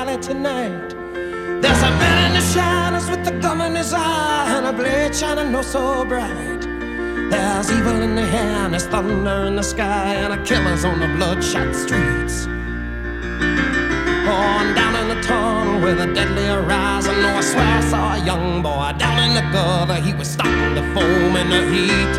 valley tonight. There's a man in the shadows with a gun in his eye and a blade shining oh so bright. There's evil in the air and there's thunder in the sky and a killer's on the bloodshot streets. On down in the tunnel with a deadly horizon. Oh, I swear I saw a young boy down in the gutter. He was starting to foam in the heat.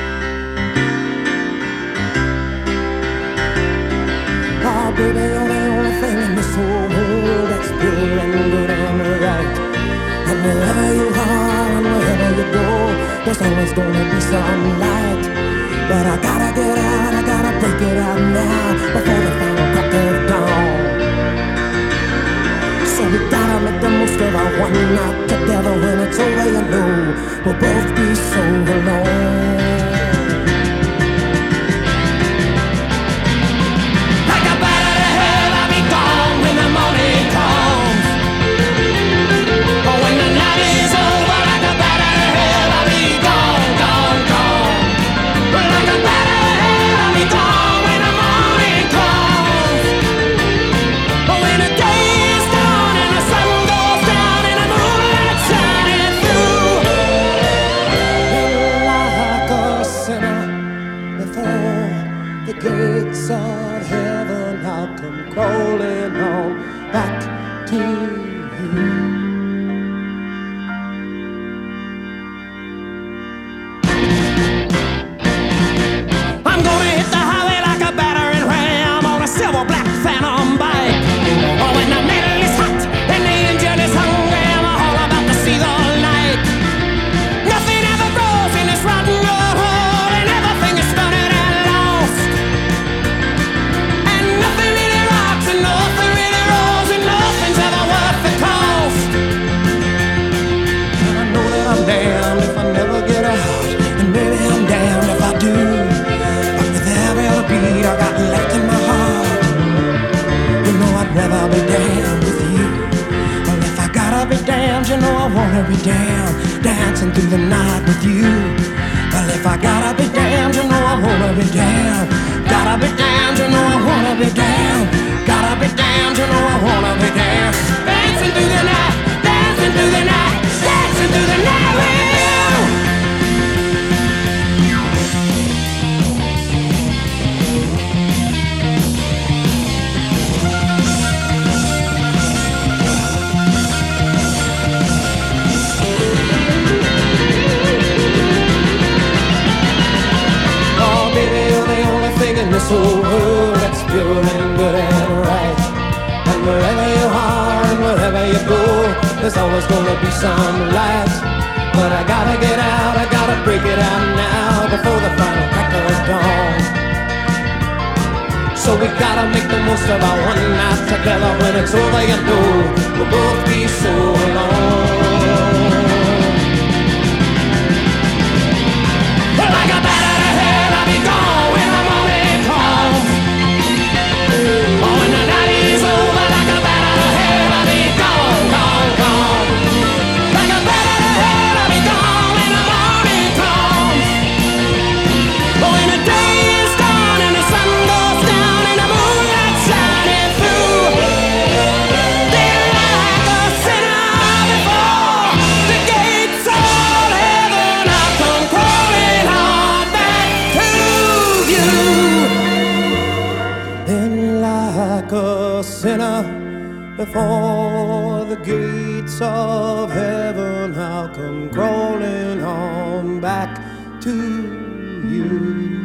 Oh, baby, you're the only thing in this whole world that's pure and good and right. And wherever you are and wherever you go, there's always gonna be some light. But I gotta get out, I gotta break it out now before the final crack of dawn. So we gotta make the most of our one night together. When it's over, you know we'll both be so alone. Like a bat out of hell, I'll be gone when the morning comes. But when the night is over, like a bat out of hell, I'll be gone, gone, gone. Like a bat out of hell, I'll be gone when the morning comes. But when the day is done and the sun goes down and the moonlight shining through, like a sinner before the gates of heaven, I'll come crawling on back to you. I'm gonna hit the highway like a battering ram on a silver black phantom bike. Oh, when the metal is hot and the engine is hungry, I'm all about to see the light. Nothing ever grows in this rotten old hole, and everything is stunted and lost. And nothing really rocks, and nothing really rolls, and nothing's ever worth the cost. And I know that I'm damned if I never get out, and maybe I'm damned if I do. But with every other beat I got left in my heart, you know I'd rather be damned with you. Well, if I gotta be damned, you know I wanna be damned, dancing through the night with you. Well, if I gotta be damned, you know I wanna be damned. Gotta be damned, you know I wanna be damned. Gotta be damned, you know I wanna be damned. Dancing through the night, dancing through the night, dancing through the night with you. Oh, baby, you're the only thing in this whole world that's pure and good and right. And wherever you are and wherever you go, there's always gonna be some light. But I gotta get out, I gotta break it out now before the final crack of dawn. So we gotta make the most of our one night together. When it's over, you know we'll both be so alone. Like a bat out of hell, I'll be gone when the morning comes. Oh, when the night is over, like a bat out of hell, I'll be gone, gone, gone. Like a bat out of hell, I'll be gone when the morning comes. But when the day is done and the sun goes down and the moonlight shining through, then like a sinner before the gates of heaven, I'll come crawling on back to you. Then like a sinner before the gates of heaven, I'll come crawling on back to you.